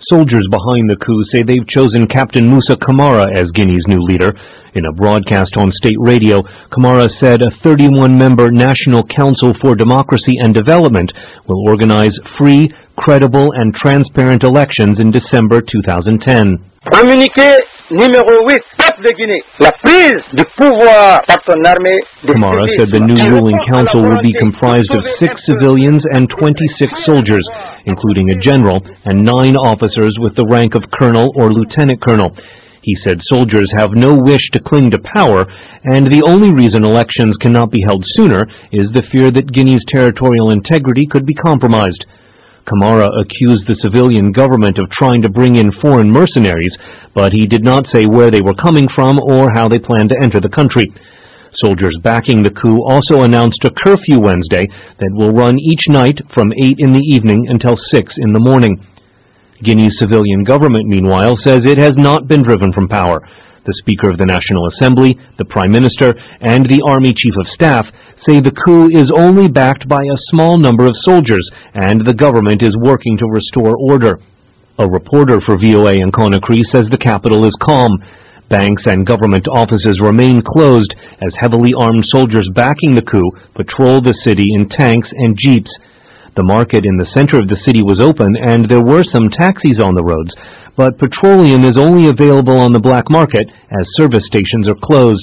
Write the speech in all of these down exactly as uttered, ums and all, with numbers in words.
Soldiers behind the coup say they've chosen Captain Moussa Camara as Guinea's new leader. In a broadcast on state radio, Camara said a thirty-one member National Council for Democracy and Development will organize free, credible and transparent elections in December two thousand ten. Communiqué numéro huit, peuple de Guinée. La prise du pouvoir par son armée. Camara said the new ruling council will be comprised of six civilians and twenty-six soldiers, including a general and nine officers with the rank of colonel or lieutenant colonel. He said soldiers have no wish to cling to power, and the only reason elections cannot be held sooner is the fear that Guinea's territorial integrity could be compromised. Camara accused the civilian government of trying to bring in foreign mercenaries, but he did not say where they were coming from or how they planned to enter the country. Soldiers backing the coup also announced a curfew Wednesday that will run each night from eight in the evening until six in the morning. Guinea's civilian government, meanwhile, says it has not been driven from power. The Speaker of the National Assembly, the Prime Minister, and the Army Chief of Staff say the coup is only backed by a small number of soldiers, and the government is working to restore order. A reporter for V O A in Conakry says the capital is calm. Banks and government offices remain closed as heavily armed soldiers backing the coup patrol the city in tanks and jeeps. The market in the center of the city was open, and there were some taxis on the roads, but petroleum is only available on the black market as service stations are closed.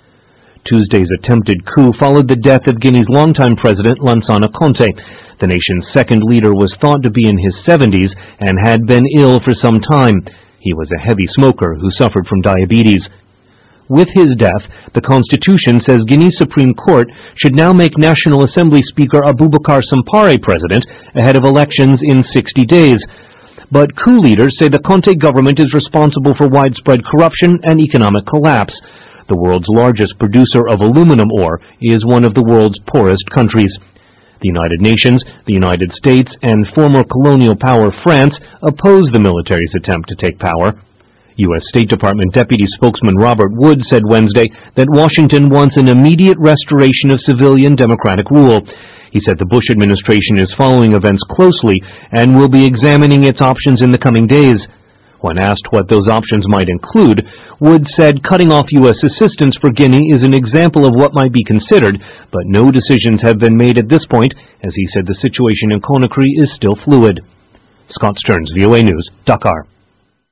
Tuesday's attempted coup followed the death of Guinea's longtime president, Lansana Conté. The nation's second leader was thought to be in his seventies and had been ill for some time. He was a heavy smoker who suffered from diabetes. With his death, the Constitution says Guinea's Supreme Court should now make National Assembly Speaker Abubakar Sampare president ahead of elections in sixty days. But coup leaders say the Conté government is responsible for widespread corruption and economic collapse. The world's largest producer of aluminum ore is one of the world's poorest countries. The United Nations, the United States, and former colonial power France oppose the military's attempt to take power. U S State Department Deputy Spokesman Robert Wood said Wednesday that Washington wants an immediate restoration of civilian democratic rule. He said the Bush administration is following events closely and will be examining its options in the coming days. When asked what those options might include, Wood said cutting off U S assistance for Guinea is an example of what might be considered, but no decisions have been made at this point, as he said the situation in Conakry is still fluid. Scott Stearns, V O A News, Dakar.